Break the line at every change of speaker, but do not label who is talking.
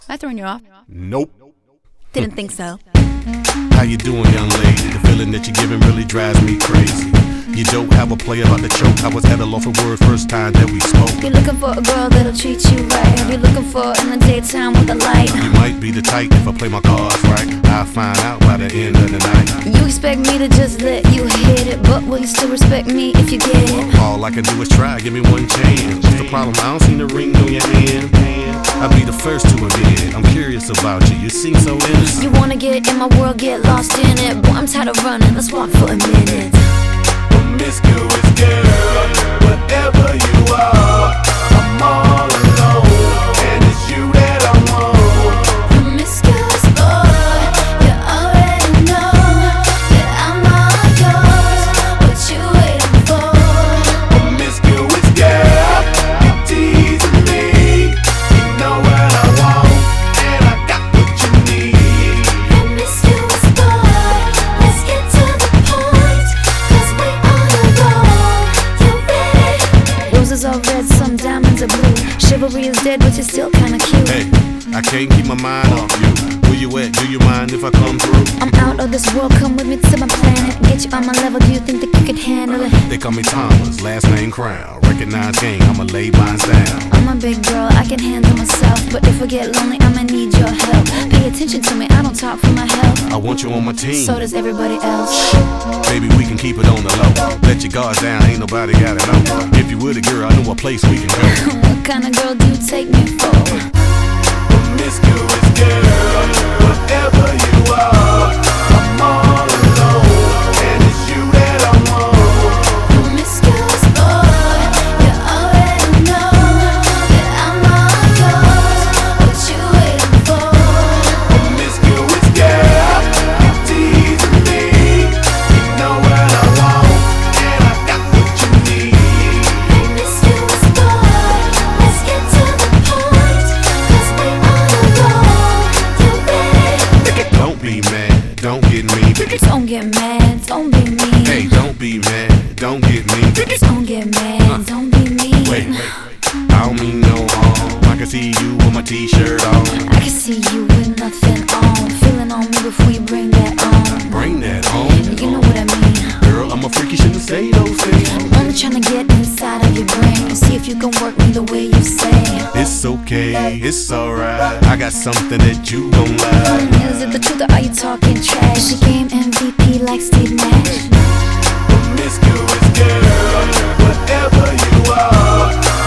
I throwing you off?
Nope.
Didn't think so.
How you doing, young lady? The feeling that you're giving really drives me crazy. You don't have a play about the choke. I was at a loss for words first time that we spoke.
You're looking for a girl that'll treat you right. You're looking for in the daytime with a light.
You might be the type if I play my cards right. I'll find out by the end of the night.
You expect me to just let you hit it, but will you still respect me if you get it?
All I can do is try, give me one chance. What's the problem? I don't see the ring on your hand. I'll be the first to admit I'm curious about you, you seem so innocent.
You wanna get in my world, get lost in it. Boy, I'm tired of running, let's walk for a minute.
Promiscuous girl, whatever you are, I'm all alone, and it's you that I want.
Promiscuous boy, you already know that I'm all yours. What you waiting for?
Promiscuous girl, you teasing me. You know what I want, and I got what you need.
Promiscuous boy, let's get to the point, 'cause we on a roll. You ready? Roses are red, some diamonds are blue. Chivalry is dead, but you're still kinda cute.
Hey, I can't keep my mind off you. Where you at? Do you mind if I come through?
I'm out of this world, come with me to my planet. Get you on my level, do you think that you could handle it?
They call me Thomas, last name Crown. Recognize gang, I'ma lay mine down.
I'm a big girl, I can handle myself. But if I get lonely, I'ma need your help. Pay attention to me, I don't talk for my health.
I want you on my team.
So does everybody else.
Baby, we can keep it on the low. Let your guards down, ain't nobody gotta know. If you were the girl, I know a place we can go.
What kind of girl do you take me for?
Promiscuous girl, whatever you are, I'm all alone, and it's you that I want.
Promiscuous boy, you already know that I'm all yours. What you waiting for?
Promiscuous girl, you teasing me. You know what I want, and I got what you need.
Promiscuous boy, let's get to the point, 'cause we on a roll. You ready?
Don't be mad, don't get me.
Don't get mad, don't be mean.
Hey, don't be mad, don't get me.
Don't get mad, don't be mean.
Wait, I don't mean no harm. I can see you with my t-shirt on.
I can see you with nothing on. Feeling on me before you bring that on.
Bring that home.
You know what I mean.
Girl, I'm a freak, you shouldn't say those things.
I'm only trying to get inside of your brain and see if you can work me the way you say.
It's okay, it's alright. I got something that you gon' like.
Is it the truth or are you talking trash? Is your game MVP like Steve Nash?
Promiscuous girl, whatever you are,